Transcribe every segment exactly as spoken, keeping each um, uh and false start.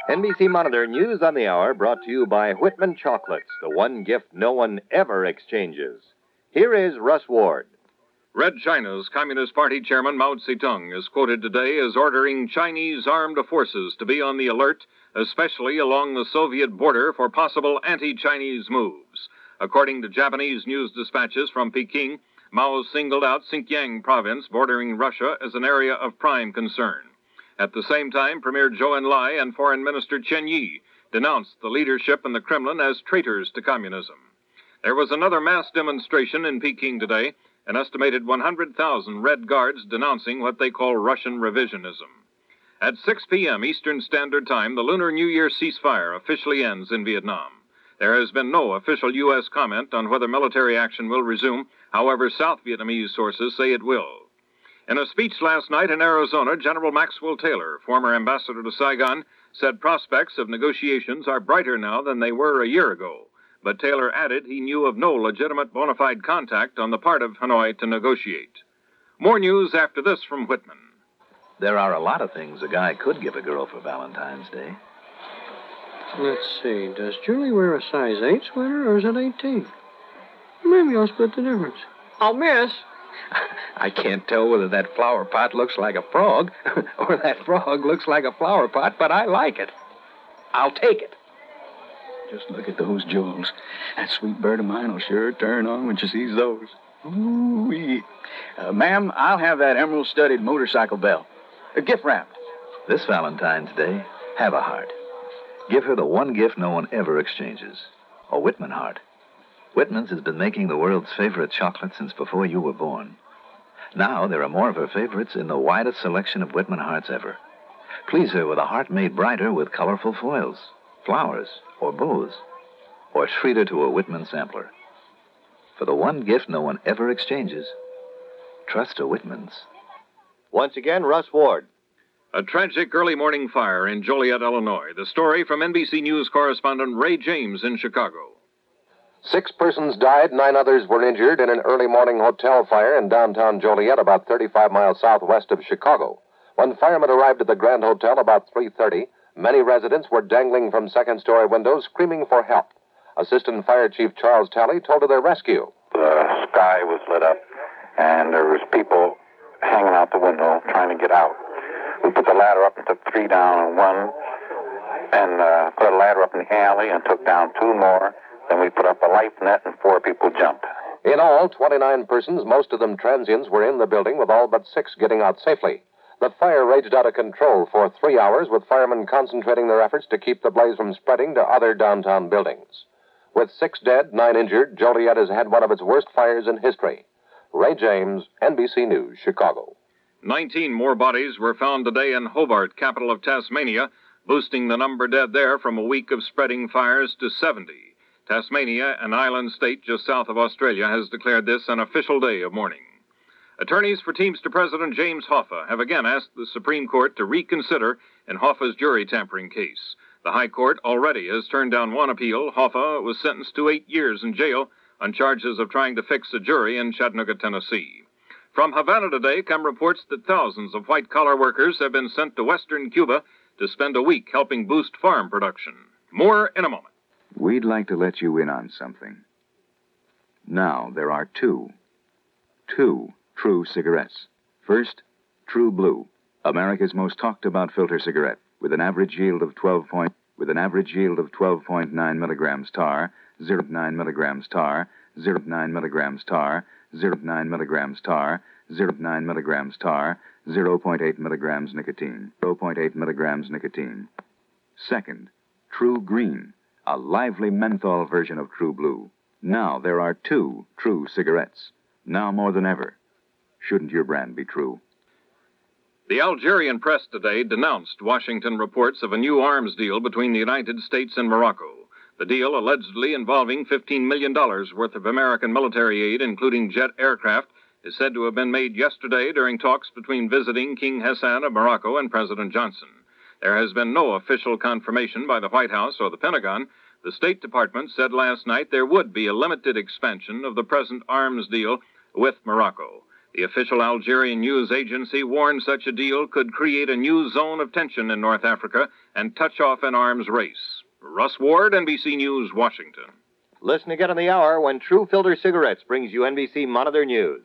N B C Monitor News on the Hour brought to you by Whitman Chocolates, the one gift no one ever exchanges. Here is Russ Ward. Red China's Communist Party chairman Mao Zedong is quoted today as ordering Chinese armed forces to be on the alert, especially along the Soviet border for possible anti-Chinese moves. According to Japanese news dispatches from Peking, Mao singled out Xinjiang province bordering Russia as an area of prime concern. At the same time, Premier Zhou Enlai and Foreign Minister Chen Yi denounced the leadership in the Kremlin as traitors to communism. There was another mass demonstration in Peking today, an estimated one hundred thousand Red Guards denouncing what they call Russian revisionism. At six p.m. Eastern Standard Time, the Lunar New Year ceasefire officially ends in Vietnam. There has been no official U S comment on whether military action will resume. However, South Vietnamese sources say it will. In a speech last night in Arizona, General Maxwell Taylor, former ambassador to Saigon, said prospects of negotiations are brighter now than they were a year ago. But Taylor added he knew of no legitimate bona fide contact on the part of Hanoi to negotiate. More news after this from Whitman. There are a lot of things a guy could give a girl for Valentine's Day. Let's see, does Julie wear a size eight sweater or is it eighteen? Maybe I'll split the difference. Oh, miss. I can't tell whether that flower pot looks like a frog or that frog looks like a flower pot, but I like it. I'll take it. Just look at those jewels. That sweet bird of mine will sure turn on when she sees those. Ooh-wee. Uh, ma'am, I'll have that emerald-studded motorcycle bell. A gift wrapped. This Valentine's Day, have a heart. Give her the one gift no one ever exchanges. A Whitman heart. Whitman's has been making the world's favorite chocolate since before you were born. Now there are more of her favorites in the widest selection of Whitman hearts ever. Please her with a heart made brighter with colorful foils, flowers, or bows. Or treat her to a Whitman sampler. For the one gift no one ever exchanges, trust a Whitman's. Once again, Russ Ward. A tragic early morning fire in Joliet, Illinois. The story from N B C News correspondent Ray James in Chicago. Six persons died, nine others were injured in an early morning hotel fire in downtown Joliet, about thirty-five miles southwest of Chicago. When firemen arrived at the Grand Hotel about three thirty, many residents were dangling from second-story windows, screaming for help. Assistant Fire Chief Charles Talley told of their rescue. The sky was lit up, and there was people hanging out the window trying to get out. We put the ladder up and took three down and one, and uh, put a ladder up in the alley and took down two more. Then we put up a life net and four people jumped. In all, twenty-nine persons, most of them transients, were in the building, with all but six getting out safely. The fire raged out of control for three hours, with firemen concentrating their efforts to keep the blaze from spreading to other downtown buildings. With six dead, nine injured, Joliet has had one of its worst fires in history. Ray James, N B C News, Chicago. Nineteen more bodies were found today in Hobart, capital of Tasmania, boosting the number dead there from a week of spreading fires to seventy. Tasmania, an island state just south of Australia, has declared this an official day of mourning. Attorneys for Teamster President James Hoffa have again asked the Supreme Court to reconsider in Hoffa's jury tampering case. The High Court already has turned down one appeal. Hoffa was sentenced to eight years in jail on charges of trying to fix a jury in Chattanooga, Tennessee. From Havana today come reports that thousands of white-collar workers have been sent to western Cuba to spend a week helping boost farm production. More in a moment. We'd like to let you in on something. Now, there are two, two True cigarettes. First, True Blue, America's most talked-about filter cigarette, with an average yield of twelve point, with an average yield of twelve point nine milligrams tar, zero point nine milligrams tar, zero point nine milligrams tar, zero point nine milligrams tar, zero point nine milligrams tar, zero point eight milligrams nicotine, zero point eight milligrams nicotine. Second, True Green, a lively menthol version of True Blue. Now there are two True cigarettes. Now more than ever. Shouldn't your brand be true? The Algerian press today denounced Washington reports of a new arms deal between the United States and Morocco. The deal, allegedly involving fifteen million dollars worth of American military aid, including jet aircraft, is said to have been made yesterday during talks between visiting King Hassan of Morocco and President Johnson. There has been no official confirmation by the White House or the Pentagon. The State Department said last night there would be a limited expansion of the present arms deal with Morocco. The official Algerian news agency warned such a deal could create a new zone of tension in North Africa and touch off an arms race. Russ Ward, N B C News, Washington. Listen again on the hour when True Filter Cigarettes brings you N B C Monitor News.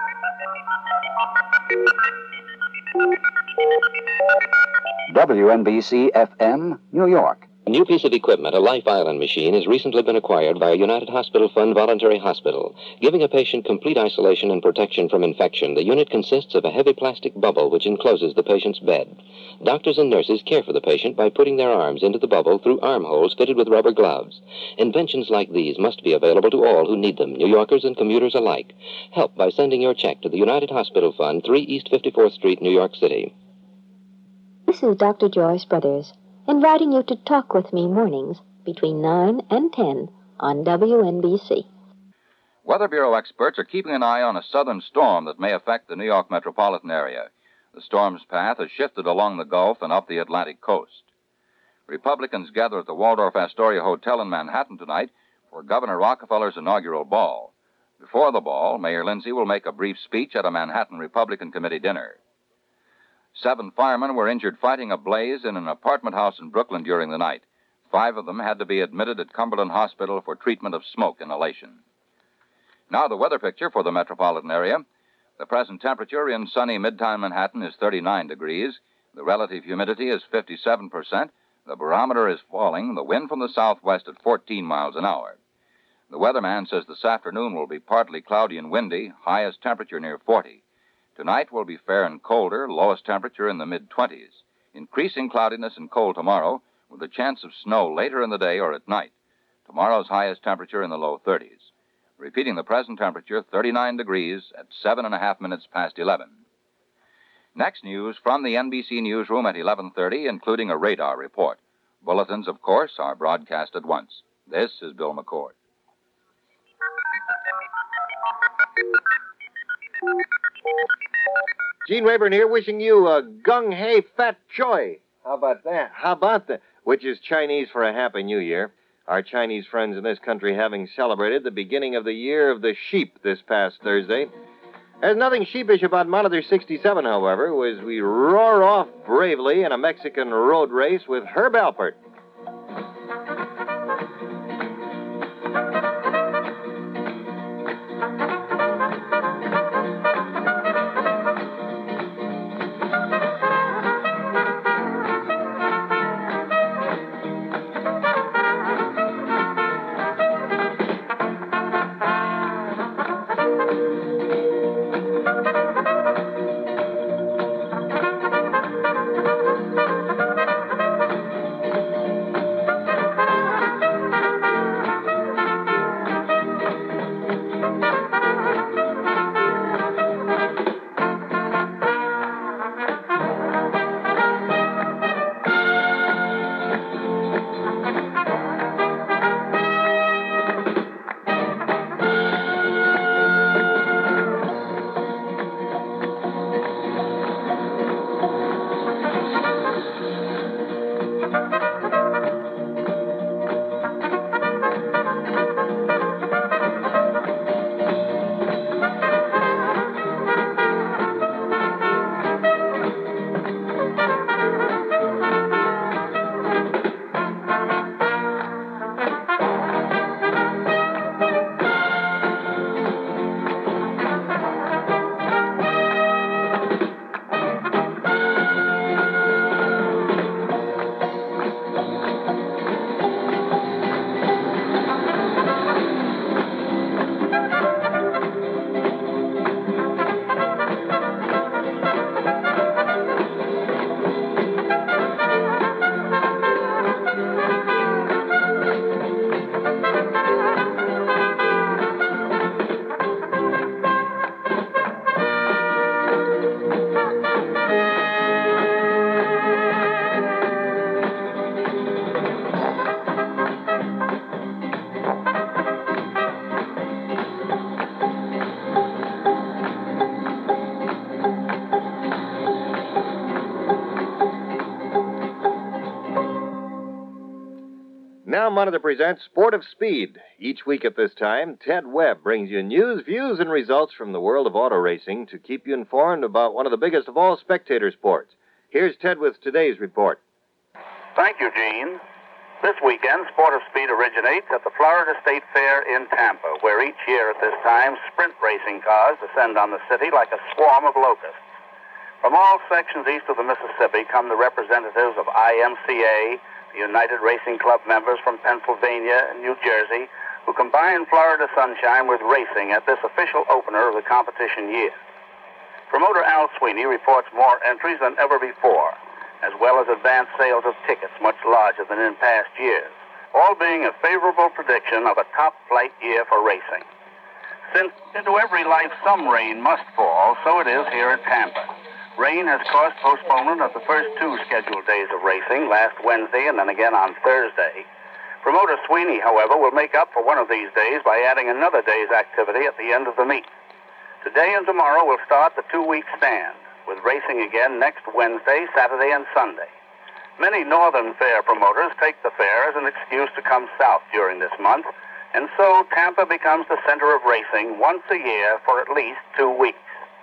W N B C F M, New York. A new piece of equipment, a Life Island machine, has recently been acquired by a United Hospital Fund voluntary hospital. Giving a patient complete isolation and protection from infection, the unit consists of a heavy plastic bubble which encloses the patient's bed. Doctors and nurses care for the patient by putting their arms into the bubble through armholes fitted with rubber gloves. Inventions like these must be available to all who need them, New Yorkers and commuters alike. Help by sending your check to the United Hospital Fund, three East fifty-fourth Street, New York City. This is Doctor Joyce Brothers, inviting you to talk with me mornings between nine and ten on W N B C. Weather Bureau experts are keeping an eye on a southern storm that may affect the New York metropolitan area. The storm's path has shifted along the Gulf and up the Atlantic coast. Republicans gather at the Waldorf Astoria Hotel in Manhattan tonight for Governor Rockefeller's inaugural ball. Before the ball, Mayor Lindsay will make a brief speech at a Manhattan Republican Committee dinner. Seven firemen were injured fighting a blaze in an apartment house in Brooklyn during the night. Five of them had to be admitted at Cumberland Hospital for treatment of smoke inhalation. Now the weather picture for the metropolitan area. The present temperature in sunny Midtown Manhattan is thirty-nine degrees. The relative humidity is fifty-seven percent. The barometer is falling. The wind from the southwest at fourteen miles an hour. The weatherman says this afternoon will be partly cloudy and windy, highest temperature near forty. Tonight will be fair and colder, lowest temperature in the mid-twenties. Increasing cloudiness and cold tomorrow, with a chance of snow later in the day or at night. Tomorrow's highest temperature in the low thirties. Repeating the present temperature, thirty-nine degrees at seven and a half minutes past eleven. Next news from the N B C newsroom at eleven thirty, including a radar report. Bulletins, of course, are broadcast at once. This is Bill McCord. Gene Rayburn here, wishing you a gung hei fat choy. How about that? How about that? Which is Chinese for a Happy New Year. Our Chinese friends in this country having celebrated the beginning of the year of the sheep this past Thursday. There's nothing sheepish about Monitor sixty-seven, however, as we roar off bravely in a Mexican road race with Herb Alpert. now Monitor presents Sport of Speed. Each week at this time, Ted Webb brings you news, views, and results from the world of auto racing to keep you informed about one of the biggest of all spectator sports. Here's Ted with today's report. Thank you, Gene. This weekend, Sport of Speed originates at the Florida State Fair in Tampa, where each year at this time, sprint racing cars descend on the city like a swarm of locusts. From all sections east of the Mississippi come the representatives of I M C A, the United Racing Club members from Pennsylvania and New Jersey, who combine Florida sunshine with racing at this official opener of the competition year. Promoter Al Sweeney reports more entries than ever before, as well as advanced sales of tickets much larger than in past years, all being a favorable prediction of a top-flight year for racing. Since into every life some rain must fall, so it is here at Tampa. Rain has caused postponement of the first two scheduled days of racing, last Wednesday and then again on Thursday. Promoter Sweeney, however, will make up for one of these days by adding another day's activity at the end of the meet. Today and tomorrow will start the two-week stand, with racing again next Wednesday, Saturday, and Sunday. Many northern fair promoters take the fair as an excuse to come south during this month, and so Tampa becomes the center of racing once a year for at least two weeks.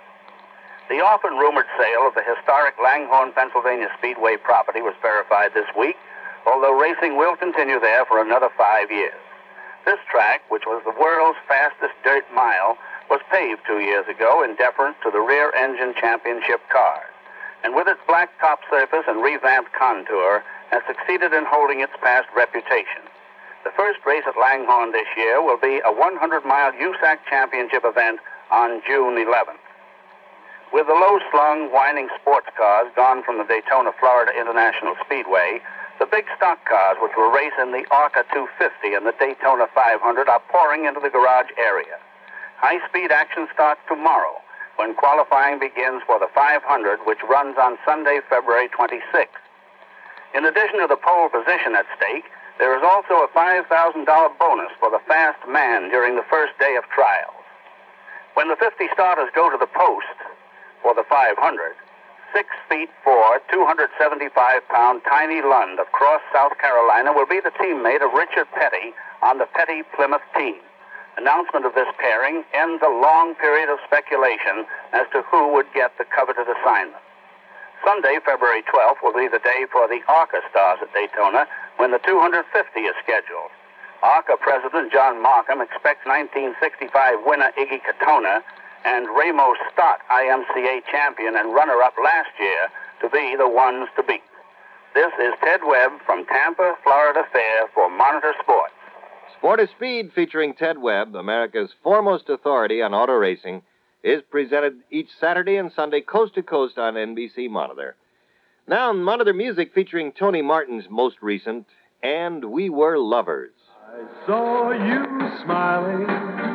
The often rumored sale of the historic Langhorne, Pennsylvania Speedway property was verified this week, although racing will continue there for another five years. This track, which was the world's fastest dirt mile, was paved two years ago in deference to the rear-engine championship cars, and with its black top surface and revamped contour, has succeeded in holding its past reputation. The first race at Langhorne this year will be a one hundred mile U S A C championship event on June eleventh. With the low-slung, whining sports cars gone from the Daytona, Florida International Speedway, the big stock cars which will race in the ARCA two fifty and the Daytona five hundred are pouring into the garage area. High-speed action starts tomorrow, when qualifying begins for the five hundred, which runs on Sunday, February twenty-sixth. In addition to the pole position at stake, there is also a five thousand dollars bonus for the fast man during the first day of trials. When the fifty starters go to the post for the five hundred, six feet four, two hundred seventy-five pound Tiny Lund of Cross, South Carolina will be the teammate of Richard Petty on the Petty Plymouth team. Announcement of this pairing ends a long period of speculation as to who would get the coveted assignment. Sunday, February twelfth, will be the day for the ARCA stars at Daytona, when the two hundred fifty is scheduled. ARCA President John Markham expects nineteen sixty-five winner Iggy Katona and Ramos Stott, I M C A champion and runner-up last year, to be the ones to beat. This is Ted Webb from Tampa, Florida Fair for Monitor Sports. Sport of Speed, featuring Ted Webb, America's foremost authority on auto racing, is presented each Saturday and Sunday coast to coast on N B C Monitor. Now, Monitor Music, featuring Tony Martin's most recent, And We Were Lovers. I saw you smiling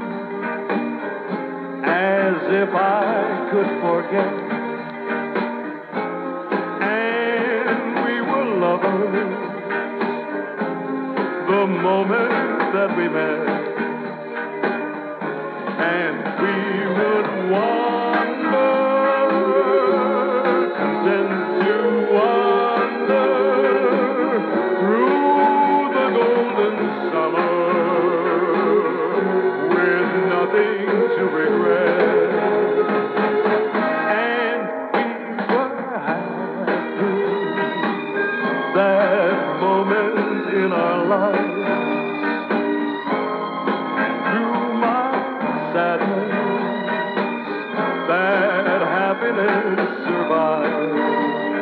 as if I could forget, and we were lovers the moment that we met, and we would wander, content to wander through the golden summer with nothing to regret. And we were happy that moment in our lives. And through my sadness, that happiness survives.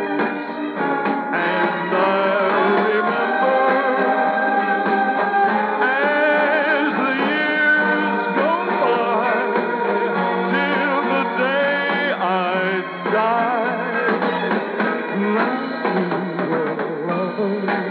And I remember as the years go by, till the day I die, that we were lovers.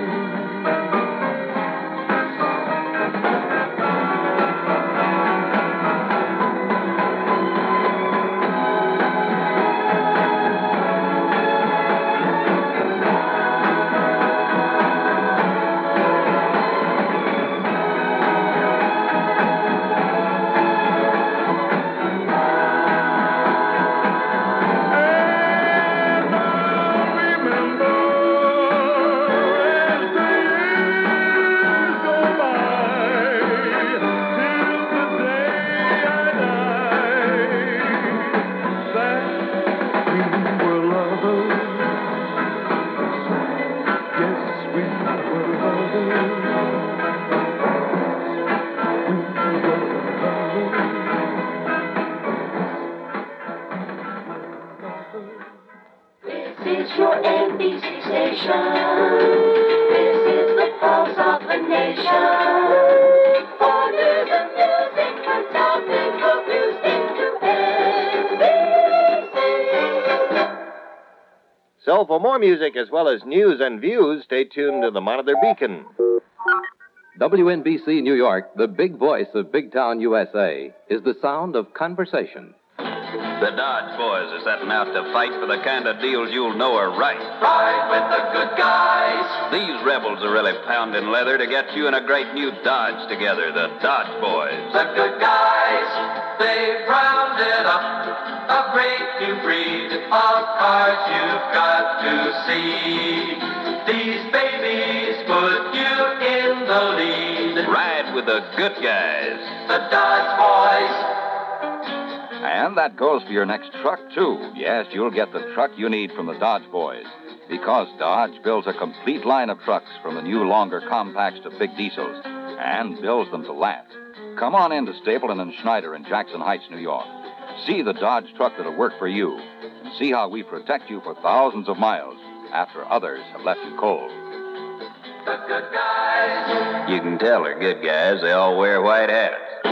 N B C station. This is the pulse of the nation. For news and music and topic focused into N B C. So for more music as well as news and views, stay tuned to the Monitor Beacon. W N B C New York, the big voice of Big Town U S A, is the sound of conversation. The Dodge boys are setting out to fight for the kind of deals you'll know are right. Ride with the good guys. These rebels are really pounding leather to get you in a great new Dodge together, the Dodge boys. The good guys, they've rounded up a great new breed of cars you've got to see. These babies put you in the lead. Ride with the good guys. The Dodge boys. And that goes for your next truck, too. Yes, you'll get the truck you need from the Dodge boys. Because Dodge builds a complete line of trucks from the new longer compacts to big diesels, and builds them to last. Come on in to Stapleton and Schneider in Jackson Heights, New York. See the Dodge truck that'll work for you, and see how we protect you for thousands of miles after others have left you cold. The good guys. You can tell they're good guys. They all wear white hats.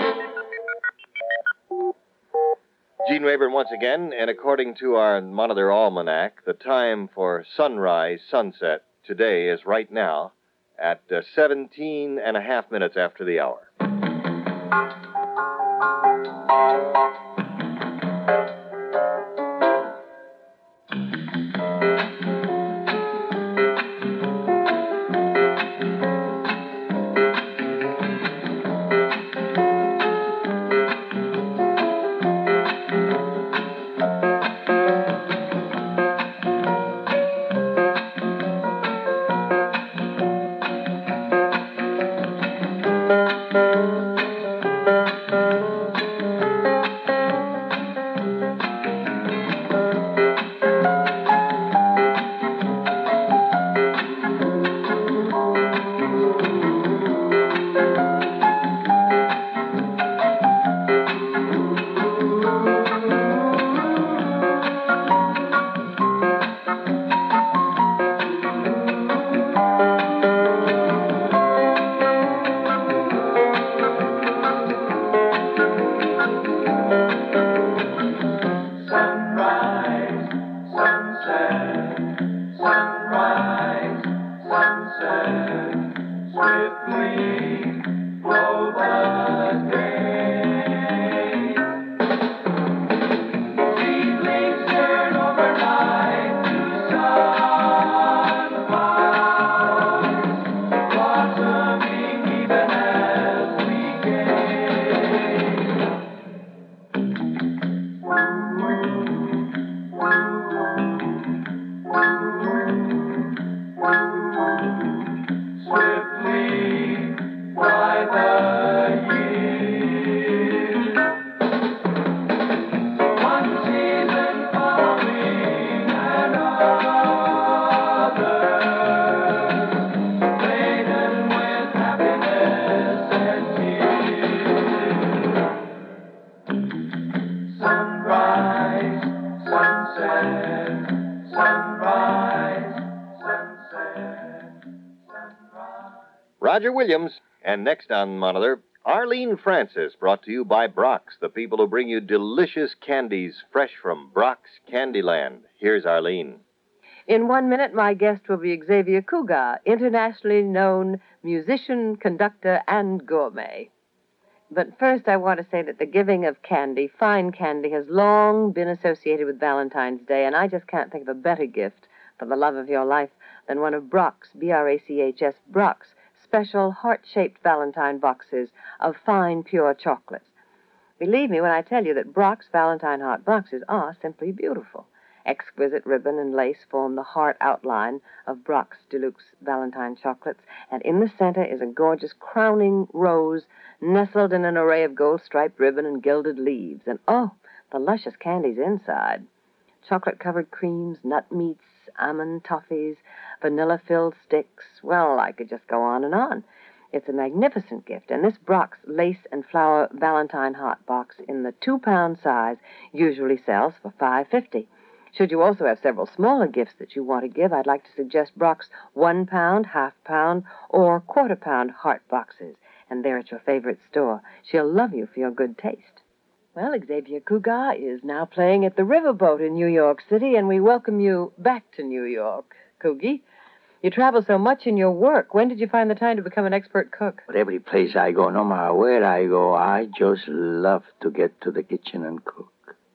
Gene Rayburn once again, and according to our Monitor Almanac, the time for sunrise, sunset today is right now at uh, seventeen and a half minutes after the hour. Roger Williams. And next on Monitor, Arlene Francis, brought to you by Brock's, the people who bring you delicious candies fresh from Brock's Candyland. Here's Arlene. In one minute, my guest will be Xavier Cugat, internationally known musician, conductor, and gourmet. But first, I want to say that the giving of candy, fine candy, has long been associated with Valentine's Day, and I just can't think of a better gift for the love of your life than one of Brock's, B R A C H S, Brock's special heart-shaped Valentine boxes of fine, pure chocolates. Believe me when I tell you that Brock's Valentine Heart boxes are simply beautiful. Exquisite ribbon and lace form the heart outline of Brock's Deluxe Valentine chocolates, and in the center is a gorgeous crowning rose nestled in an array of gold-striped ribbon and gilded leaves. And, oh, the luscious candies inside. Chocolate-covered creams, nut meats, almond toffees, vanilla-filled sticks. Well, I could just go on and on. It's a magnificent gift, and this Brock's Lace and Flower Valentine Heart box in the two-pound size usually sells for five dollars and fifty cents. Should you also have several smaller gifts that you want to give, I'd like to suggest Brock's one pound, half pound, or quarter pound heart boxes. And they're at your favorite store. She'll love you for your good taste. Well, Xavier Cugat is now playing at the Riverboat in New York City, and we welcome you back to New York, Coogie. You travel so much in your work. When did you find the time to become an expert cook? But every place I go, no matter where I go, I just love to get to the kitchen and cook.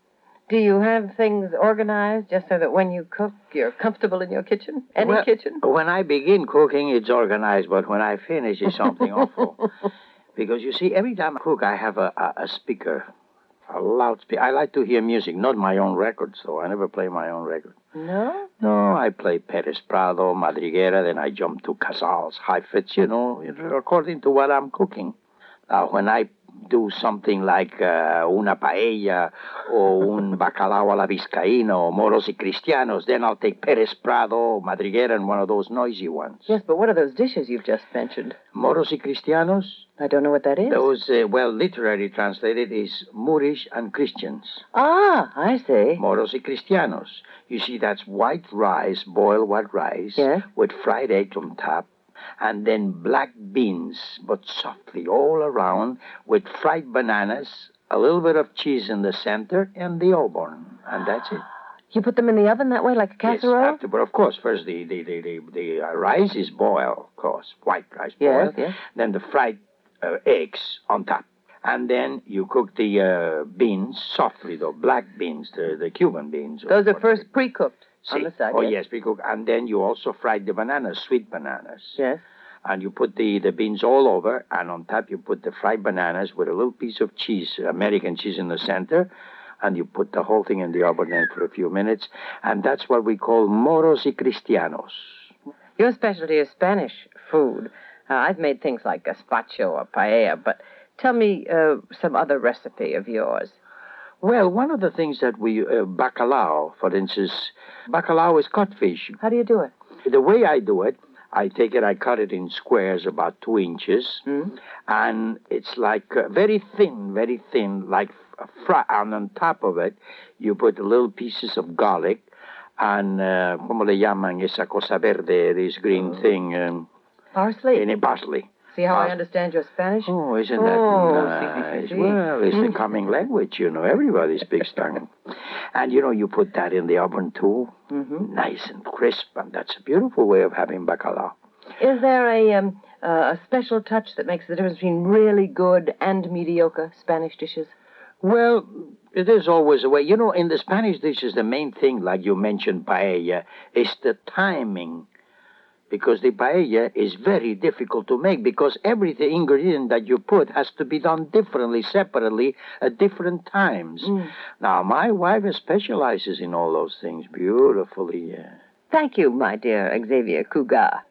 Do you have things organized just so that when you cook, you're comfortable in your kitchen? Any well, kitchen? When I begin cooking, it's organized, but when I finish, it's something awful. Because, you see, every time I cook, I have a, a, a speaker, a loudspeaker. I like to hear music, not my own records, though. I never play my own record. No? No, I play Perez Prado, Madriguera, then I jump to Casals, Heifetz, you know, according to what I'm cooking. Now, when I do something like uh, una paella or un bacalao a la vizcaína or moros y cristianos, then I'll take Perez Prado, Madriguera, and one of those noisy ones. Yes, but what are those dishes you've just mentioned? Moros y cristianos? I don't know what that is. Those, uh, well, literally translated is Moorish and Christians. Ah, I see. Moros y cristianos. You see, that's white rice, boiled white rice, yes, with fried egg on top, and then black beans, but softly all around, with fried bananas, a little bit of cheese in the center, and the Auburn. And that's it. You put them in the oven that way, like a casserole? Yes, after, but of course, first the, the, the, the, the uh, rice is boiled, of course, white rice boiled. Yes, yes. Then the fried uh, eggs on top. And then you cook the uh, beans softly, though, black beans, the, the Cuban beans. Those are first pre-cooked See? on the side. Oh, yes, yes, pre-cooked. And then you also fried the bananas, sweet bananas. Yes. And you put the, the beans all over, and on top you put the fried bananas with a little piece of cheese, American cheese in the center, and you put the whole thing in the oven then for a few minutes, and that's what we call moros y cristianos. Your specialty is Spanish food. Uh, I've made things like gazpacho or paella, but tell me uh, some other recipe of yours. Well, one of the things that we, uh, bacalao, for instance, bacalao is codfish. How do you do it? The way I do it, I take it, I cut it in squares about two inches, mm. and it's like uh, very thin, very thin, like a fry. And on top of it, you put little pieces of garlic and, uh, como le llaman esa cosa verde, this green oh. thing? Um, parsley. In a parsley. See how uh, I understand your Spanish? Oh, isn't that oh, nice? Si, si, si. Well, it's the coming language, you know. Everybody speaks tongue. And, you know, you put that in the oven, too. Mm-hmm. Nice and crisp, and that's a beautiful way of having bacalao. Is there a, um, uh, a special touch that makes the difference between really good and mediocre Spanish dishes? Well, it is always a way. You know, in the Spanish dishes, the main thing, like you mentioned, paella, is the timing. Because the paella is very difficult to make because every ingredient that you put has to be done differently, separately, at different times. Mm. Now, my wife specializes in all those things beautifully. Yeah. Thank you, my dear Xavier Cugat.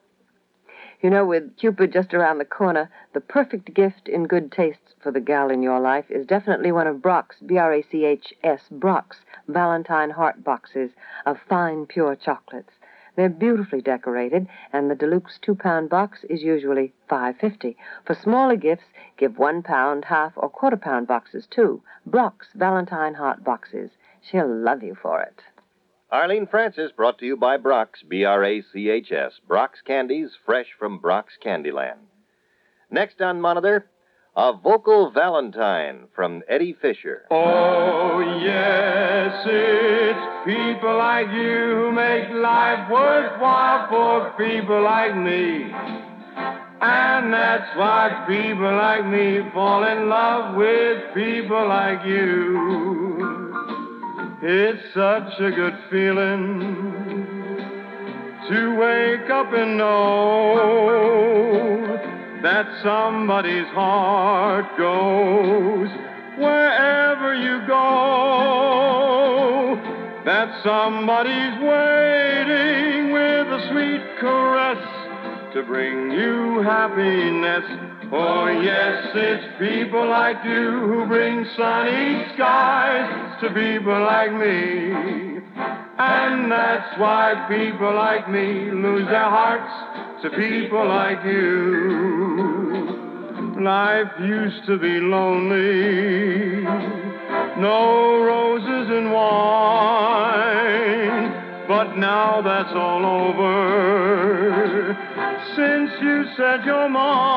You know, with Cupid just around the corner, the perfect gift in good taste for the gal in your life is definitely one of Brock's, B R A C H S, Brock's Valentine Heart boxes of fine, pure chocolates. They're beautifully decorated, and the deluxe two-pound box is usually five fifty. For smaller gifts, give one-pound, half, or quarter-pound boxes, too. Brock's Valentine Heart boxes. She'll love you for it. Arlene Francis, brought to you by Brock's, B R A C H S. Brock's Candies, fresh from Brock's Candyland. Next on Monitor, A Vocal Valentine from Eddie Fisher. Oh, yes, it's people like you who make life worthwhile for people like me. And that's why people like me fall in love with people like you. It's such a good feeling to wake up and know that somebody's heart goes wherever you go, that somebody's waiting with a sweet caress to bring you happiness. Oh, yes, it's people like you who bring sunny skies to people like me. And that's why people like me lose their hearts to people like you. Life used to be lonely. no roses and wine. But now that's all over, since you said you're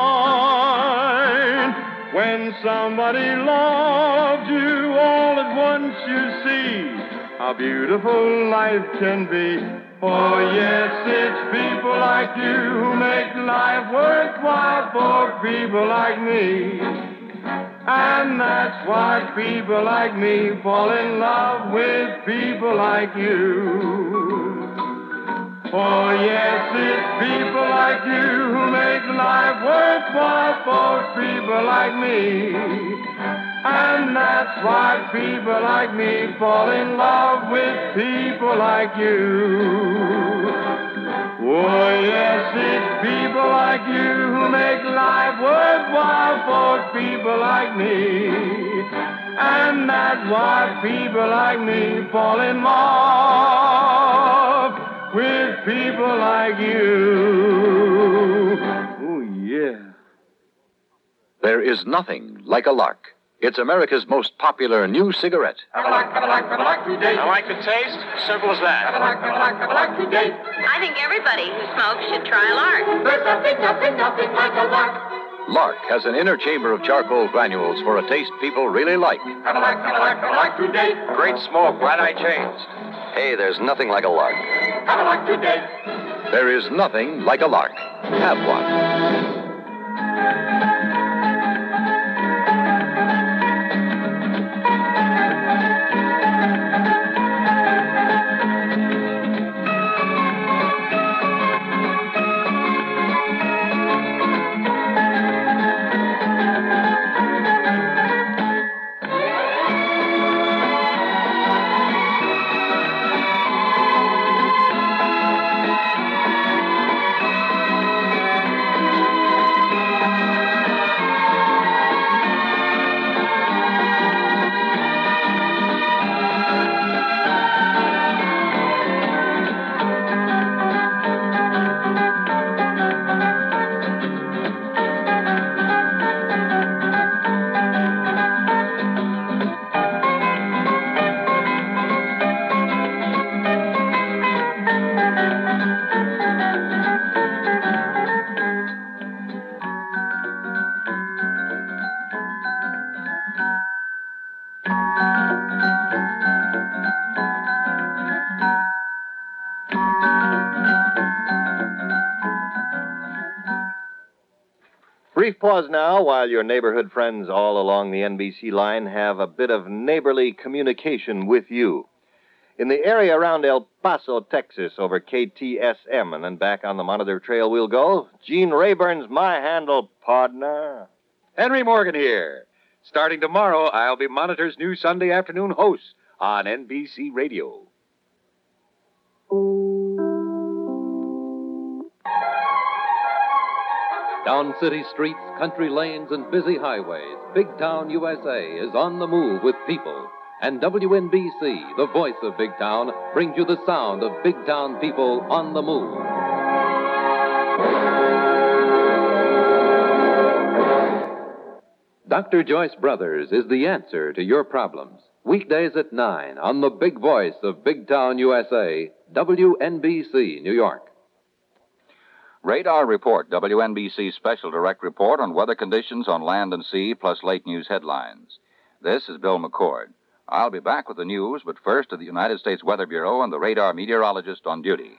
mine. When somebody loved you, all at once you see how beautiful life can be. Oh, yes, it's people like you who make life worthwhile for people like me. And that's why people like me fall in love with people like you. Oh, yes, it's people like you who make life worthwhile for people like me. And that's why people like me fall in love with people like you. Oh, yes, it's people like you who make life worthwhile for people like me. And that's why people like me fall in love with people like you. Oh, yeah. There is nothing like a lark. It's America's most popular new cigarette. Have a lark, have a lark, have a lark today. I like the taste. Simple as that. Have a lark, have a lark, have a lark today. I think everybody who smokes should try a lark. There's nothing, nothing, nothing like a lark. Lark has an inner chamber of charcoal granules for a taste people really like. Have a lark, have a lark, have a lark today. Great smoke. Glad I changed. Hey, there's nothing like a lark. Have a lark today. There is nothing like a lark. Have one. Brief pause now while your neighborhood friends all along the N B C line have a bit of neighborly communication with you. In the area around El Paso, Texas, over K T S M, and then back on the Monitor Trail we'll go. Gene Rayburn's my handle, partner. Henry Morgan here. Starting tomorrow, I'll be Monitor's new Sunday afternoon host on N B C Radio. Down city streets, country lanes, and busy highways, Big Town U S A is on the move with people. And W N B C, the voice of Big Town, brings you the sound of Big Town people on the move. Doctor Joyce Brothers is the answer to your problems. Weekdays at nine on the big voice of Big Town U S A, W N B C, New York. Radar Report, W N B C's special direct report on weather conditions on land and sea, plus late news headlines. This is Bill McCord. I'll be back with the news, but first to the United States Weather Bureau and the radar meteorologist on duty.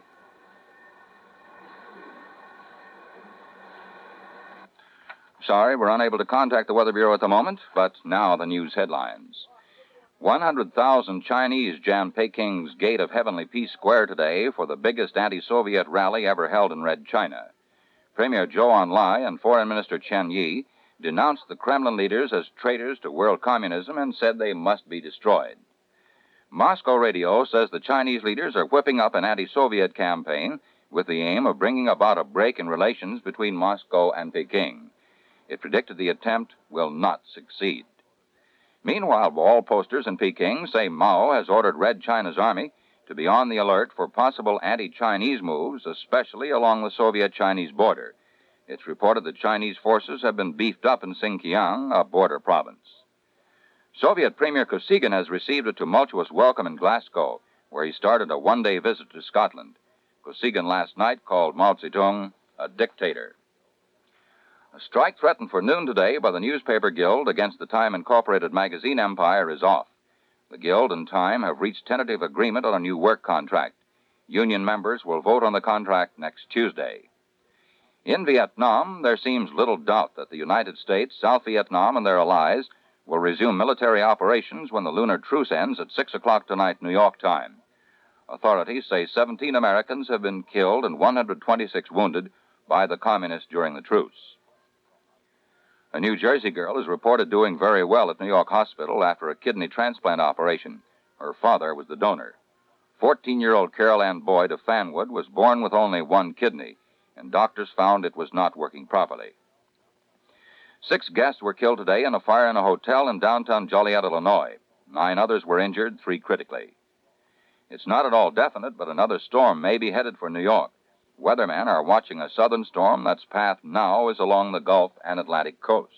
Sorry, we're unable to contact the Weather Bureau at the moment, but now the news headlines. one hundred thousand Chinese jammed Peking's Gate of Heavenly Peace Square today for the biggest anti-Soviet rally ever held in Red China. Premier Zhou Enlai and Foreign Minister Chen Yi denounced the Kremlin leaders as traitors to world communism and said they must be destroyed. Moscow radio says the Chinese leaders are whipping up an anti-Soviet campaign with the aim of bringing about a break in relations between Moscow and Peking. It predicted the attempt will not succeed. Meanwhile, wall posters in Peking say Mao has ordered Red China's army to be on the alert for possible anti-Chinese moves, especially along the Soviet-Chinese border. It's reported that Chinese forces have been beefed up in Xinjiang, a border province. Soviet Premier Kosygin has received a tumultuous welcome in Glasgow, where he started a one-day visit to Scotland. Kosygin last night called Mao Zedong a dictator. A strike threatened for noon today by the Newspaper Guild against the Time Incorporated magazine empire is off. The Guild and Time have reached tentative agreement on a new work contract. Union members will vote on the contract next Tuesday. In Vietnam, there seems little doubt that the United States, South Vietnam, and their allies will resume military operations when the lunar truce ends at six o'clock tonight, New York time. Authorities say seventeen Americans have been killed and one hundred twenty-six wounded by the communists during the truce. A New Jersey girl is reported doing very well at New York Hospital after a kidney transplant operation. Her father was the donor. fourteen-year-old Carol Ann Boyd of Fanwood was born with only one kidney, and doctors found it was not working properly. Six guests were killed today in a fire in a hotel in downtown Joliet, Illinois. Nine others were injured, three critically. It's not at all definite, but another storm may be headed for New York. Weathermen are watching a southern storm that's path now is along the Gulf and Atlantic coasts.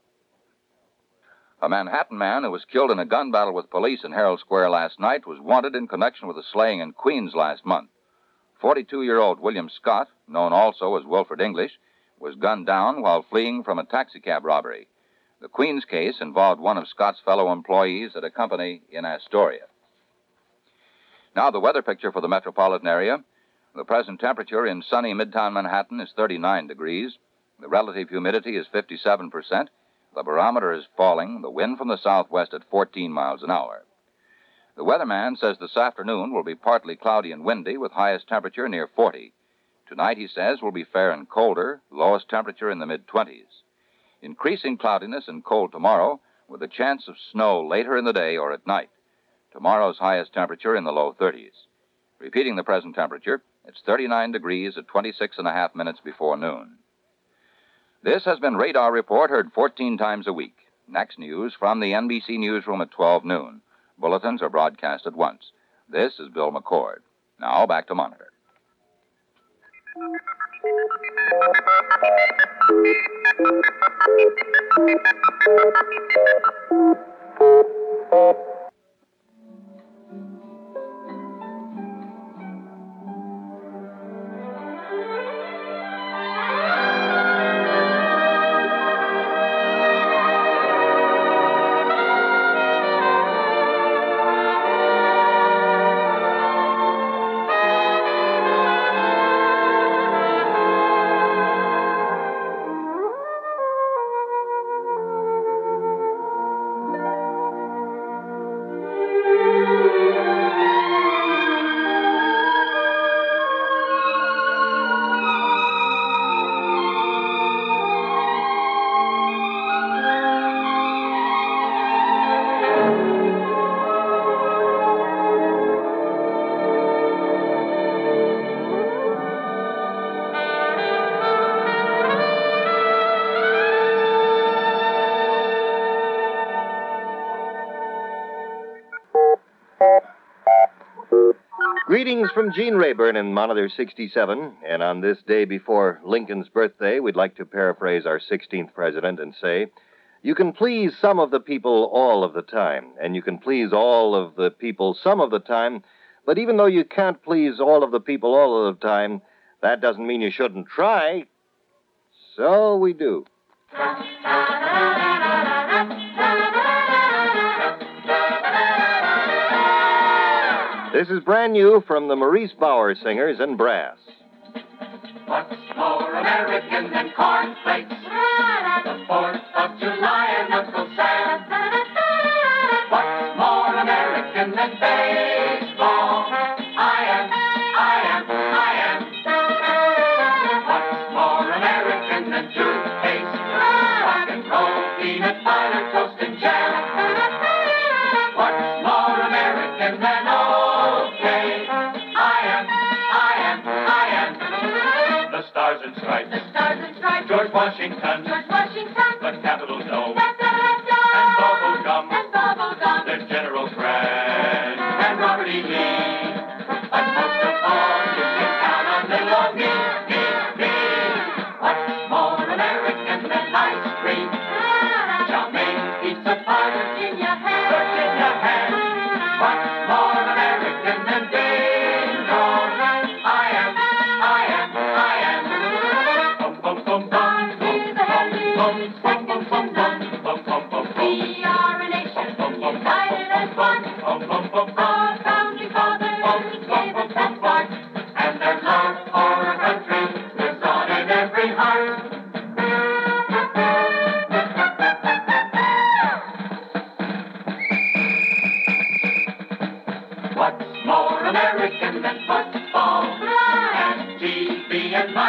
A Manhattan man who was killed in a gun battle with police in Herald Square last night was wanted in connection with a slaying in Queens last month. forty-two-year-old William Scott, known also as Wilfred English, was gunned down while fleeing from a taxicab robbery. The Queens case involved one of Scott's fellow employees at a company in Astoria. Now the weather picture for the metropolitan area. The present temperature in sunny Midtown Manhattan is thirty-nine degrees. The relative humidity is fifty-seven percent. The barometer is falling, the wind from the southwest at fourteen miles an hour. The weatherman says this afternoon will be partly cloudy and windy with highest temperature near forty. Tonight, he says, will be fair and colder, lowest temperature in the mid-twenties. Increasing cloudiness and cold tomorrow with a chance of snow later in the day or at night. Tomorrow's highest temperature in the low thirties. Repeating the present temperature, it's thirty-nine degrees at twenty-six and a half minutes before noon. This has been Radar Report, heard fourteen times a week. Next news from the N B C newsroom at twelve noon. Bulletins are broadcast at once. This is Bill McCord. Now back to Monitor. Greetings from Gene Rayburn in Monitor sixty-seven, and on this day before Lincoln's birthday, we'd like to paraphrase our sixteenth president and say, you can please some of the people all of the time, and you can please all of the people some of the time, but even though you can't please all of the people all of the time, that doesn't mean you shouldn't try. So we do. This is brand new from the Maurice Bauer Singers and Brass. What's more American than cornflakes? The Fourth of July and Uncle Sam. What's more American than baseball? I am, I am, I am. What's more American than toothpaste? Rock and roll, peanut butter, toast and jam. What's more American than George Washington, George Washington, the Capitol Dome, and bubble gum, and bubble gum, there's General Grant and Robert E. Lee. But most of all, you can count on little old me, me, me. What's more American than ice cream? Chow mein, pizza pie, Virginia.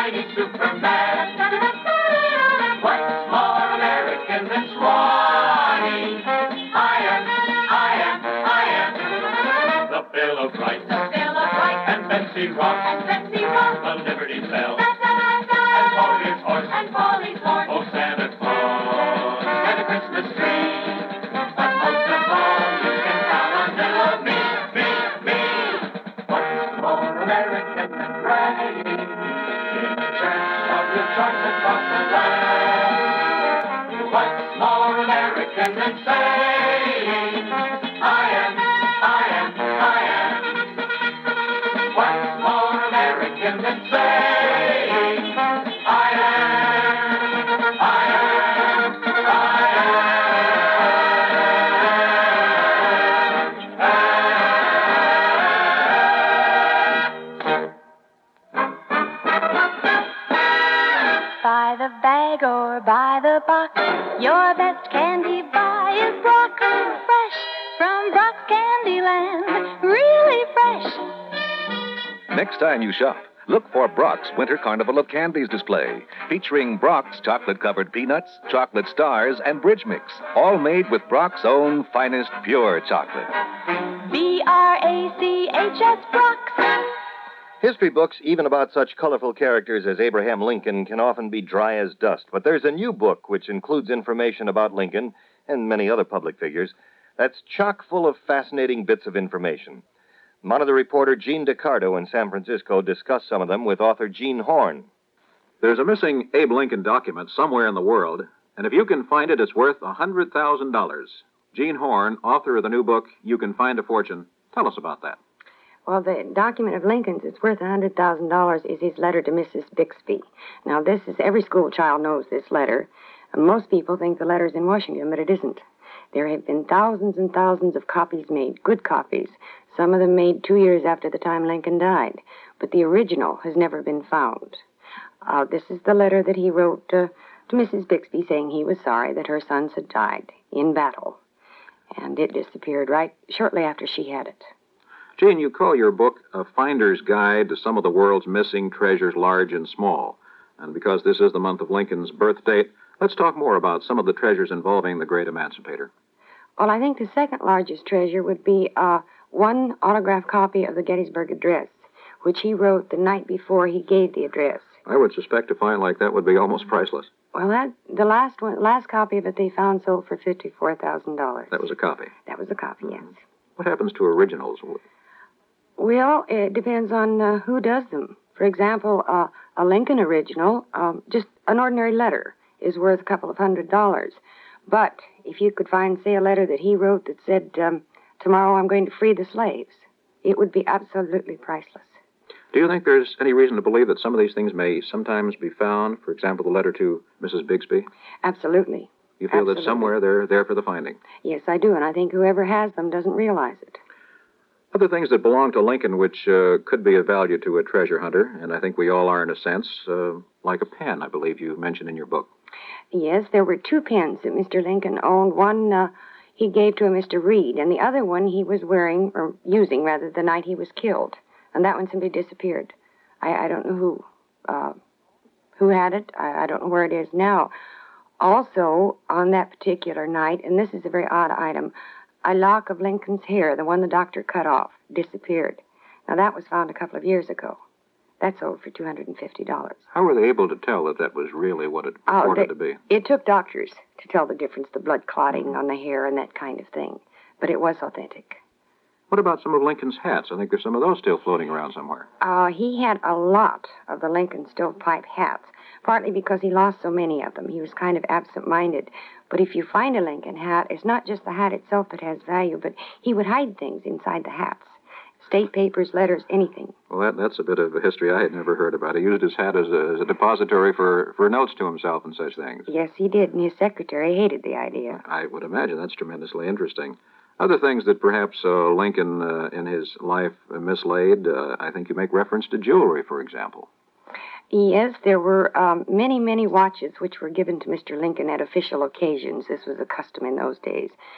shiny Superman. What's more American than Swanee? I am, I am, I am the Bill of Rights. The Bill of Rights. And Betsy Ross. And Betsy Ross. The Liberty Bell. Da, da, da, da. And Polly's horse. And Polly's horse. Oh, Santa Claus. And a Christmas tree. But most of all, you can count on little me, me, me. What's more American than bragging in the church of your choice across the land? What's more American than saying, I am, I am, I am? What's more American than saying, I am, I am, By the bag or by the box, your best candy buy is Brock. Fresh from Brock's Candyland, really fresh. Next time you shop, look for Brock's Winter Carnival of Candies display, featuring Brock's chocolate-covered peanuts, chocolate stars, and bridge mix, all made with Brock's own finest pure chocolate. B R A C H S Brock's. History books, even about such colorful characters as Abraham Lincoln, can often be dry as dust. But there's a new book which includes information about Lincoln and many other public figures that's chock full of fascinating bits of information. Monitor reporter Gene DiCardo in San Francisco discussed some of them with author Gene Horn. There's a missing Abe Lincoln document somewhere in the world, and if you can find it, it's worth one hundred thousand dollars. Gene Horn, author of the new book, You Can Find a Fortune. Tell us about that. Well, the document of Lincoln's that's worth one hundred thousand dollars is his letter to Missus Bixby. Now, this is, every school child knows this letter. And most people think the letter's in Washington, but it isn't. There have been thousands and thousands of copies made, good copies, some of them made two years after the time Lincoln died. But the original has never been found. Uh, this is the letter that he wrote uh, to Missus Bixby saying he was sorry that her sons had died in battle. And it disappeared right shortly after she had it. Gene, you call your book A Finder's Guide to Some of the World's Missing Treasures, Large and Small. And because this is the month of Lincoln's birth date, let's talk more about some of the treasures involving the great emancipator. Well, I think the second largest treasure would be uh, one autographed copy of the Gettysburg Address, which he wrote the night before he gave the address. I would suspect a find like that would be almost priceless. Well, that, the last one, last copy of it they found sold for fifty-four thousand dollars. That was a copy. That was a copy, yes. What happens to originals? Well, it depends on uh, who does them. For example, uh, a Lincoln original, um, just an ordinary letter, is worth a couple of hundred dollars. But if you could find, say, a letter that he wrote that said, um, tomorrow I'm going to free the slaves, it would be absolutely priceless. Do you think there's any reason to believe that some of these things may sometimes be found? For example, the letter to Missus Bixby? Absolutely. You feel Absolutely. that somewhere they're there for the finding? Yes, I do, and I think whoever has them doesn't realize it. Other things that belong to Lincoln which uh, could be of value to a treasure hunter, and I think we all are in a sense, uh, like a pen, I believe you mentioned in your book. Yes, there were two pens that Mister Lincoln owned. One uh, he gave to a Mister Reed, and the other one he was wearing, or using, rather, the night he was killed. And that one simply disappeared. I, I don't know who uh, who had it. I, I don't know where it is now. Also, on that particular night, and this is a very odd item, a lock of Lincoln's hair, the one the doctor cut off, disappeared. Now, that was found a couple of years ago. That sold for two hundred fifty dollars. How were they able to tell that that was really what it Oh, purported they- to be? It took doctors to tell the difference, the blood clotting on the hair and that kind of thing. But it was authentic. What about some of Lincoln's hats? I think there's some of those still floating around somewhere. Uh, he had a lot of the Lincoln stovepipe hats, partly because he lost so many of them. He was kind of absent-minded. But if you find a Lincoln hat, it's not just the hat itself that has value, but he would hide things inside the hats. State papers, letters, anything. Well, that, that's a bit of a history I had never heard about. He used his hat as a, as a depository for, for notes to himself and such things. Yes, he did, and his secretary hated the idea. I would imagine that's tremendously interesting. Other things that perhaps uh, Lincoln uh, in his life uh, mislaid, uh, I think you make reference to jewelry, for example. Yes, there were um, many, many watches which were given to Mister Lincoln at official occasions. This was a custom in those days.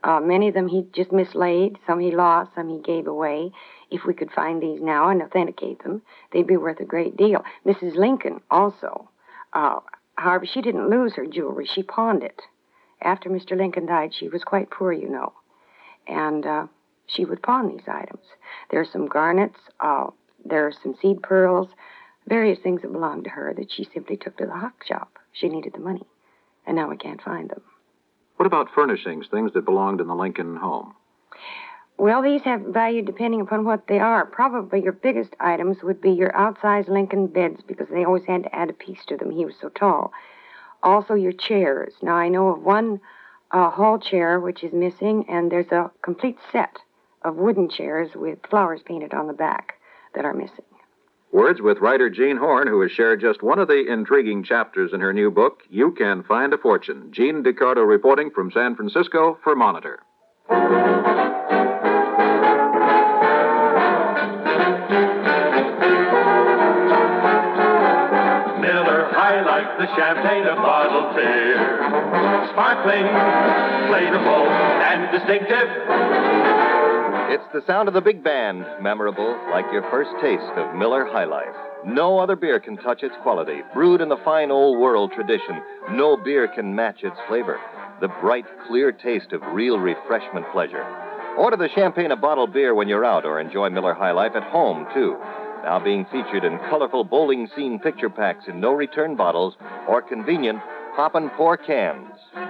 Uh, many of them he just mislaid. Some he lost. Some he gave away. If we could find these now and authenticate them, they'd be worth a great deal. Missus Lincoln also. Uh, however, she didn't lose her jewelry. She pawned it. After Mister Lincoln died, she was quite poor, you know. And uh, she would pawn these items. There's some garnets. Uh, there are some seed pearls. Various things that belonged to her that she simply took to the hock shop. She needed the money. And now we can't find them. What about furnishings, things that belonged in the Lincoln home? Well, these have value depending upon what they are. Probably your biggest items would be your outsized Lincoln beds because they always had to add a piece to them. He was so tall. Also, your chairs. Now, I know of one uh, hall chair which is missing, and there's a complete set of wooden chairs with flowers painted on the back that are missing. Words with writer Jean Horn, who has shared just one of the intriguing chapters in her new book, You Can Find a Fortune. Jean DiCardo reporting from San Francisco for Monitor. Miller High Life, the champagne of bottled beer. Sparkling, flavorful, and distinctive. It's the sound of the big band, memorable like your first taste of Miller High Life. No other beer can touch its quality. Brewed in the fine old world tradition, no beer can match its flavor. The bright, clear taste of real refreshment pleasure. Order the champagne of bottled beer when you're out, or enjoy Miller High Life at home, too. Now being featured in colorful bowling scene picture packs in no-return bottles or convenient pop-and-pour cans.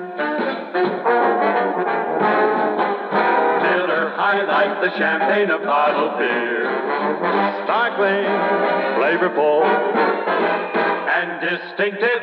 Miller High Life, the champagne of bottled beer. Sparkling, flavorful, and distinctive.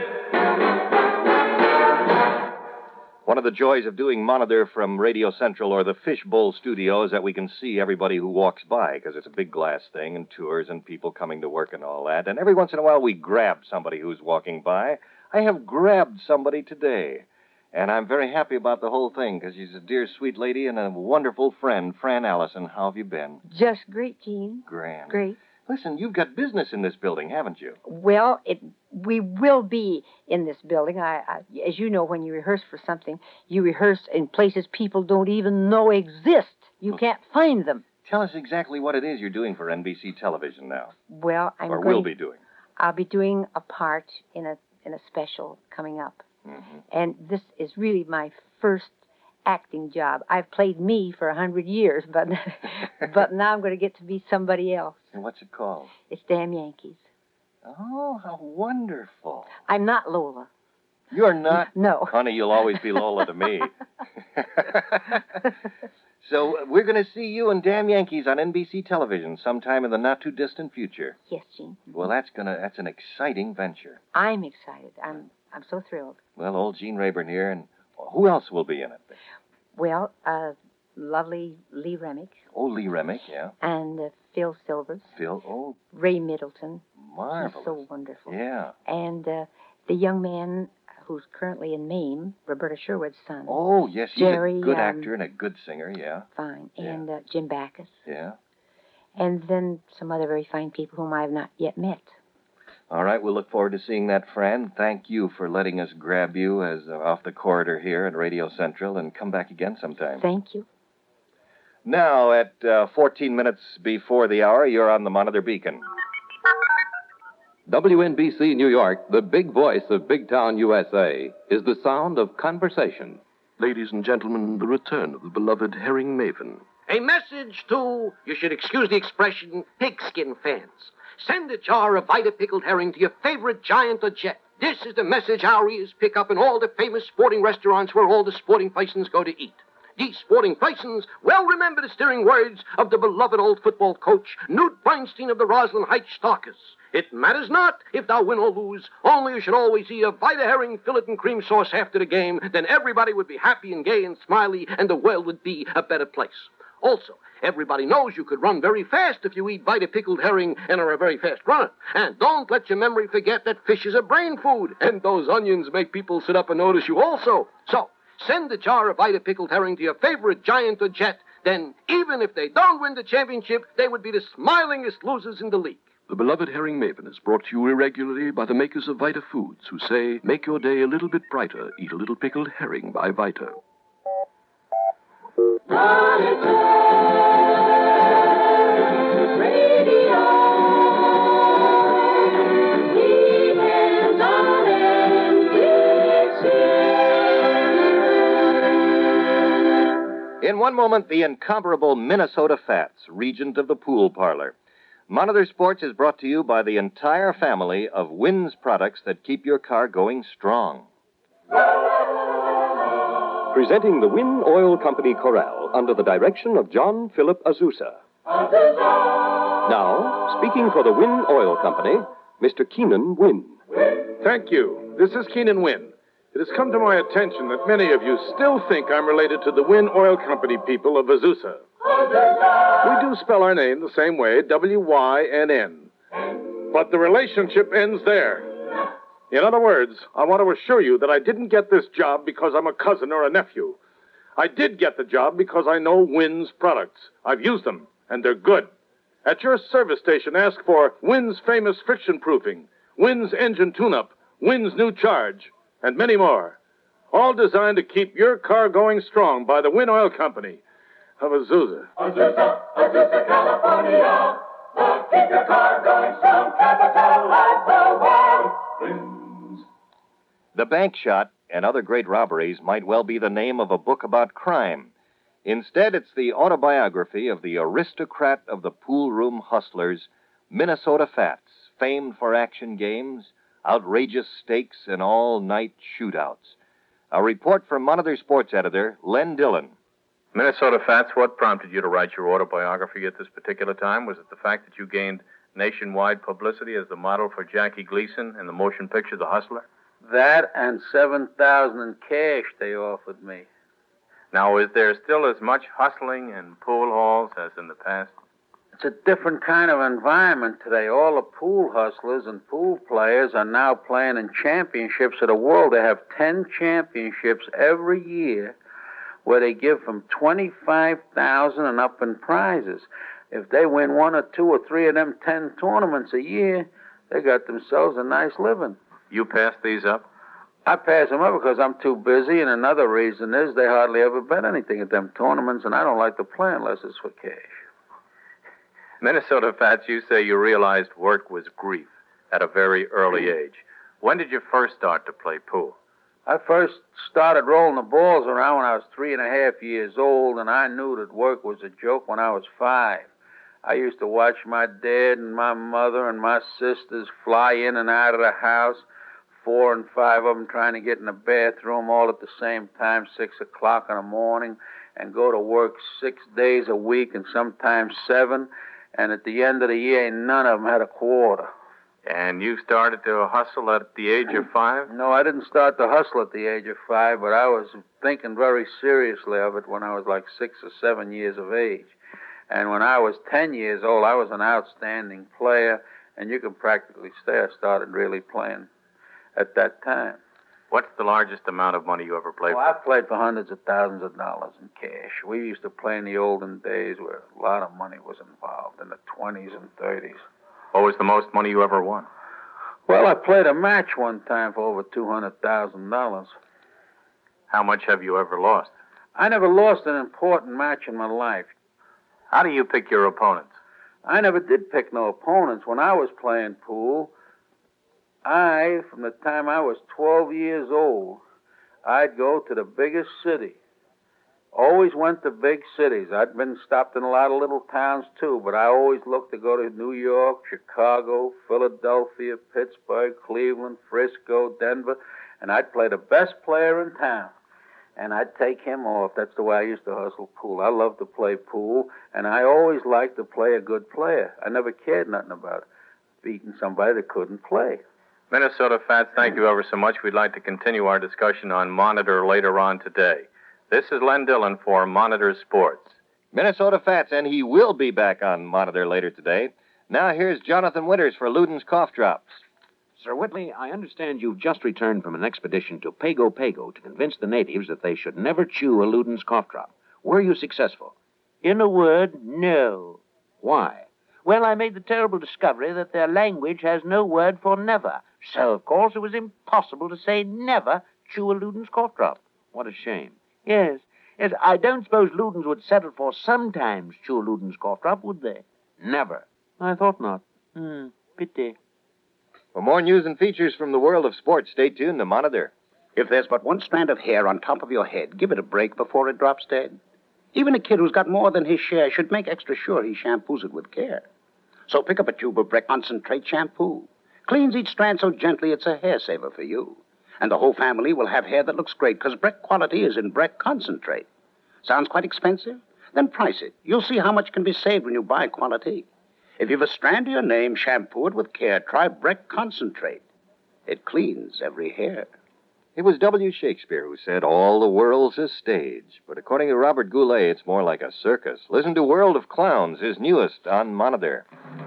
One of the joys of doing Monitor from Radio Central or the Fishbowl studio is that we can see everybody who walks by, because it's a big glass thing and tours and people coming to work and all that. And every once in a while we grab somebody who's walking by. I have grabbed somebody today. And I'm very happy about the whole thing, because she's a dear, sweet lady and a wonderful friend, Fran Allison. How have you been? Just great, Gene. Grand. Great. Listen, you've got business in this building, haven't you? Well, it we will be in this building. I, I, as you know, when you rehearse for something, you rehearse in places people don't even know exist. You can't find them. Tell us exactly what it is you're doing for N B C television now. Well, I'm or going, will be doing. I'll be doing a part in a in a special coming up. Mm-hmm. And this is really my first acting job. I've played me for a hundred years, but but now I'm going to get to be somebody else. And what's it called? It's Damn Yankees. Oh, how wonderful. I'm not Lola. You're not? No. Honey, you'll always be Lola to me. So we're going to see you and Damn Yankees on N B C television sometime in the not-too-distant future. Yes, Gene. Well, that's gonna that's an exciting venture. I'm excited. I'm I'm so thrilled. Well, old Gene Rayburn here, and who else will be in it? Well, uh, lovely Lee Remick. Oh, Lee Remick, yeah. And uh, Phil Silvers. Phil, oh. Ray Middleton. Marvelous. He's so wonderful. Yeah. And uh, the young man who's currently in Mame, Roberta Sherwood's son. Oh, yes, he's Jerry, a good um, actor and a good singer, yeah. Fine. Yeah. And uh, Jim Backus. Yeah. And then some other very fine people whom I have not yet met. All right, we'll look forward to seeing that, Fran. Thank you for letting us grab you as uh, off the corridor here at Radio Central, and come back again sometime. Thank you. Now, at uh, fourteen minutes before the hour, you're on the Monitor Beacon. W N B C New York, the big voice of Big Town, U S A, is the sound of conversation. Ladies and gentlemen, the return of the beloved Herring Maven. A message to, you should excuse the expression, pigskin fans. Send a jar of Vita pickled herring to your favorite Giant or Jet. This is the message our ears pick up in all the famous sporting restaurants where all the sporting persons go to eat. These sporting persons well remember the stirring words of the beloved old football coach, Newt Bernstein of the Roslyn Heights Stalkers. It matters not if thou win or lose, only you should always eat a Vita herring fillet and cream sauce after the game, then everybody would be happy and gay and smiley, and the world would be a better place. Also, everybody knows you could run very fast if you eat Vita pickled herring and are a very fast runner. And don't let your memory forget that fish is a brain food, and those onions make people sit up and notice you also. So, send a jar of Vita pickled herring to your favorite Giant or Jet, then even if they don't win the championship, they would be the smilingest losers in the league. The beloved Herring Maven is brought to you irregularly by the makers of Vita Foods, who say, make your day a little bit brighter. Eat a little pickled herring by Vita. In one moment, the incomparable Minnesota Fats, regent of the pool parlor. Monitor Sports is brought to you by the entire family of Wynn's products that keep your car going strong. Presenting the Wynn Oil Company Chorale under the direction of John Philip Azusa. Now, speaking for the Wynn Oil Company, Mister Keenan Wynn. Thank you. This is Keenan Wynn. It has come to my attention that many of you still think I'm related to the Wynn Oil Company people of Azusa. We do spell our name the same way, W Y N N. But the relationship ends there. In other words, I want to assure you that I didn't get this job because I'm a cousin or a nephew. I did get the job because I know Wynn's products. I've used them, and they're good. At your service station, ask for Wynn's famous friction proofing, Wynn's engine tune-up, Wynn's new charge, and many more. All designed to keep your car going strong by the Wynn Oil Company of Azusa. Azusa, Azusa, California. The keep your car going strong capital of the world. The Bank Shot and Other Great Robberies might well be the name of a book about crime. Instead, it's the autobiography of the aristocrat of the pool room hustlers, Minnesota Fats, famed for action games, outrageous stakes, and all-night shootouts. A report from Monitor Sports editor Len Dillon. Minnesota Fats, what prompted you to write your autobiography at this particular time? Was it the fact that you gained nationwide publicity as the model for Jackie Gleason in the motion picture The Hustler? That and seven thousand in cash they offered me. Now, is there still as much hustling in pool halls as in the past? It's a different kind of environment today. All the pool hustlers and pool players are now playing in championships of the world. They have ten championships every year where they give from twenty-five thousand dollars and up in prizes. If they win one or two or three of them ten tournaments a year, they got themselves a nice living. You pass these up? I pass them up because I'm too busy, and another reason is they hardly ever bet anything at them tournaments, and I don't like to play unless it's for cash. Minnesota Fats, you say you realized work was grief at a very early age. When did you first start to play pool? I first started rolling the balls around when I was three and a half years old, and I knew that work was a joke when I was five. I used to watch my dad and my mother and my sisters fly in and out of the house, four and five of them trying to get in the bathroom all at the same time, six o'clock in the morning, and go to work six days a week and sometimes seven. And at the end of the year, none of them had a quarter. And you started to hustle at the age of five? No, I didn't start to hustle at the age of five, but I was thinking very seriously of it when I was like six or seven years of age. And when I was ten years old, I was an outstanding player, and you can practically say I started really playing at that time. What's the largest amount of money you ever played well, for? I played for hundreds of thousands of dollars in cash. We used to play in the olden days where a lot of money was involved, in the twenties and thirties. What was the most money you ever won? Well, I played a match one time for over two hundred thousand dollars. How much have you ever lost? I never lost an important match in my life. How do you pick your opponents? I never did pick no opponents. When I was playing pool, I, from the time I was twelve years old, I'd go to the biggest city. Always went to big cities. I'd been stopped in a lot of little towns, too, but I always looked to go to New York, Chicago, Philadelphia, Pittsburgh, Cleveland, Frisco, Denver, and I'd play the best player in town. And I'd take him off. That's the way I used to hustle pool. I loved to play pool, and I always liked to play a good player. I never cared nothing about beating somebody that couldn't play. Minnesota Fats, thank you ever so much. We'd like to continue our discussion on Monitor later on today. This is Len Dillon for Monitor Sports. Minnesota Fats, and he will be back on Monitor later today. Now here's Jonathan Winters for Luden's Cough Drops. Sir Whitley, I understand you've just returned from an expedition to Pago Pago to convince the natives that they should never chew a Luden's cough drop. Were you successful? In a word, no. Why? Well, I made the terrible discovery that their language has no word for never. So, of course, it was impossible to say never chew a Luden's cough drop. What a shame. Yes. Yes, I don't suppose Ludens would settle for sometimes chew Ludens cough drop, would they? Never. I thought not. Hmm, pity. For more news and features from the world of sports, stay tuned to Monitor. If there's but one strand of hair on top of your head, give it a break before it drops dead. Even a kid who's got more than his share should make extra sure he shampoos it with care. So pick up a tube of Breck Concentrate Shampoo. Cleans each strand so gently it's a hair saver for you. And the whole family will have hair that looks great, because Breck quality is in Breck Concentrate. Sounds quite expensive? Then price it. You'll see how much can be saved when you buy quality. If you've a strand to your name, shampoo it with care. Try Breck Concentrate. It cleans every hair. It was W. Shakespeare who said, all the world's a stage. But according to Robert Goulet, it's more like a circus. Listen to World of Clowns, his newest on Monitor.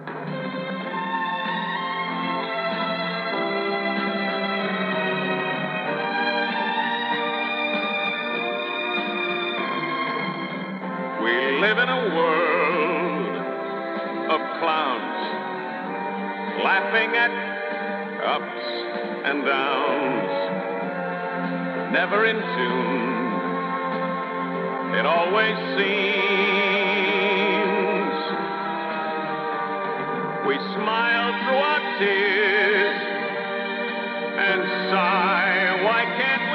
We live in a world of clowns, laughing at ups and downs, never in tune, it always seems. We smile through our tears and sigh, why can't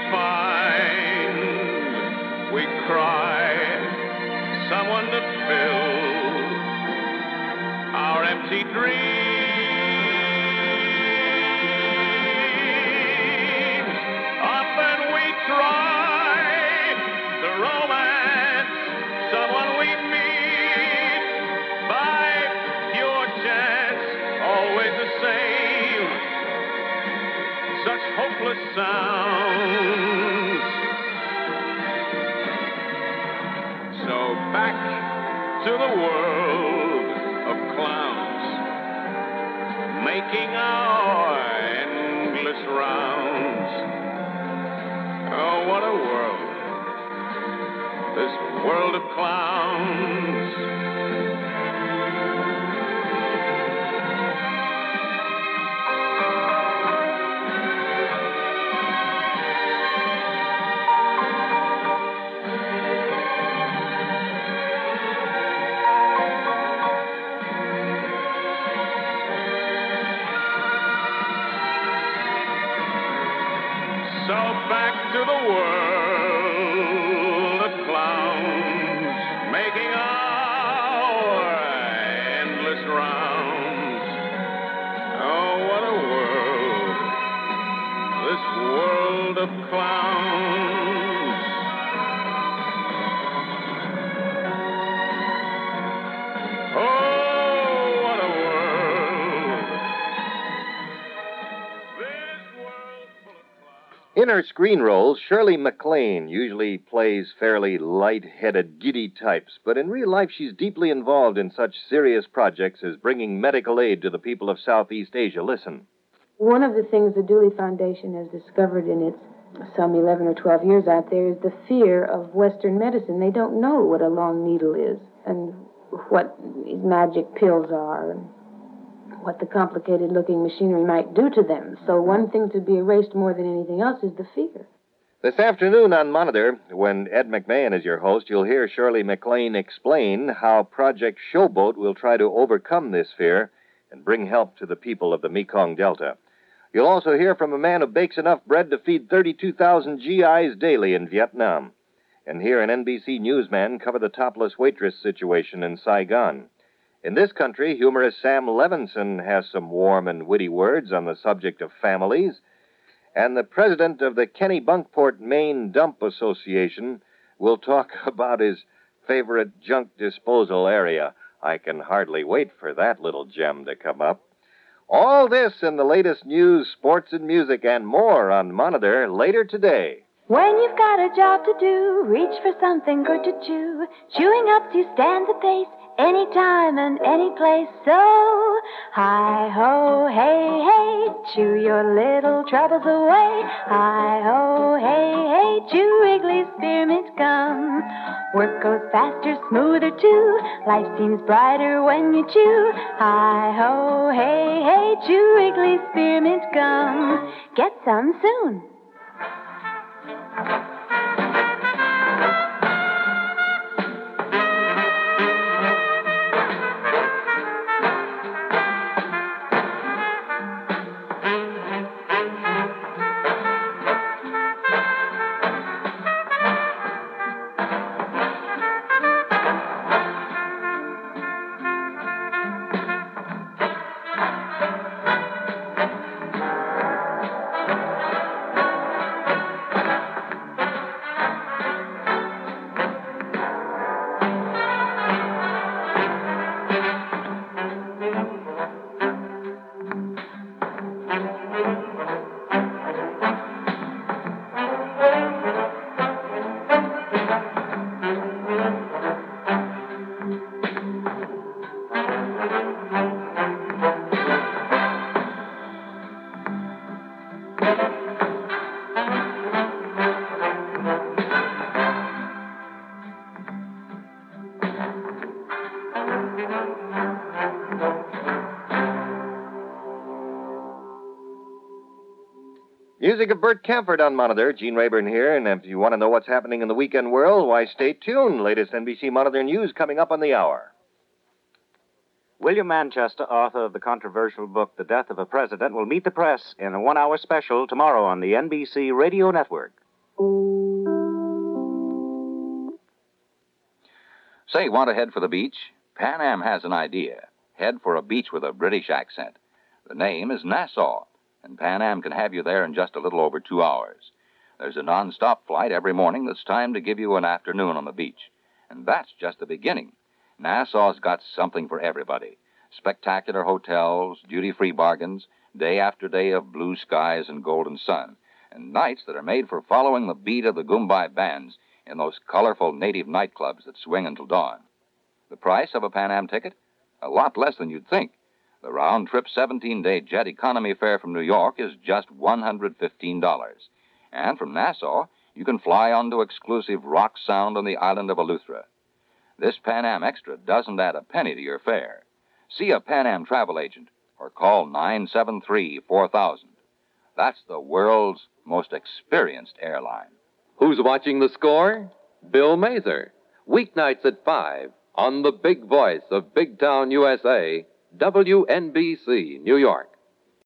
we find? We cry, someone to fill our empty dreams. Often we try to romance someone we meet by pure chance, always the same. Such hopeless sounds. So back to the world of clowns, making our endless rounds. Oh, what a world, this world of clowns. So back to the world of clowns, making our endless rounds. Oh, what a world, this world of clowns. Oh, what a world. In her screen roles, Shirley MacLaine usually plays fairly light-headed, giddy types, but in real life she's deeply involved in such serious projects as bringing medical aid to the people of Southeast Asia. Listen. One of the things the Dooley Foundation has discovered in its some eleven or twelve years out there is the fear of Western medicine. They don't know what a long needle is and what these magic pills are and what the complicated-looking machinery might do to them. So one thing to be erased more than anything else is the fear. This afternoon on Monitor, when Ed McMahon is your host, you'll hear Shirley MacLaine explain how Project Showboat will try to overcome this fear and bring help to the people of the Mekong Delta. You'll also hear from a man who bakes enough bread to feed thirty-two thousand G Is daily in Vietnam. And hear an N B C newsman cover the topless waitress situation in Saigon. In this country, humorist Sam Levinson has some warm and witty words on the subject of families. And the president of the Kennebunkport, Maine Dump Association will talk about his favorite junk disposal area. I can hardly wait for that little gem to come up. All this and the latest news, sports, and music, and more on Monitor later today. When you've got a job to do, reach for something good to chew. Chewing helps you stand the pace, anytime and any place. So, hi-ho, hey, hey, chew your little troubles away. Hi-ho, hey, hey, chew Wrigley's Spearmint Gum. Work goes faster, smoother too. Life seems brighter when you chew. Hi-ho, hey, hey, chew Wrigley's Spearmint Gum. Get some soon. Music of Bert Camford on Monitor. Gene Rayburn here, and if you want to know what's happening in the weekend world, why, stay tuned. Latest N B C Monitor news coming up on the hour. William Manchester, author of the controversial book The Death of a President, will meet the press in a one-hour special tomorrow on the N B C Radio Network. Say, want to head for the beach? Pan Am has an idea. Head for a beach with a British accent. The name is Nassau, and Pan Am can have you there in just a little over two hours. There's a non-stop flight every morning that's timed to give you an afternoon on the beach. And that's just the beginning. Nassau's got something for everybody. Spectacular hotels, duty-free bargains, day after day of blue skies and golden sun, and nights that are made for following the beat of the Goombay bands in those colorful native nightclubs that swing until dawn. The price of a Pan Am ticket? A lot less than you'd think. The round-trip seventeen-day jet economy fare from New York is just one hundred fifteen dollars. And from Nassau, you can fly on to exclusive Rock Sound on the island of Eleuthera. This Pan Am Extra doesn't add a penny to your fare. See a Pan Am travel agent or call nine seven three, four thousand. That's the world's most experienced airline. Who's watching the score? Bill Mazer. Weeknights at five on the big voice of Big Town, U S A, W N B C, New York.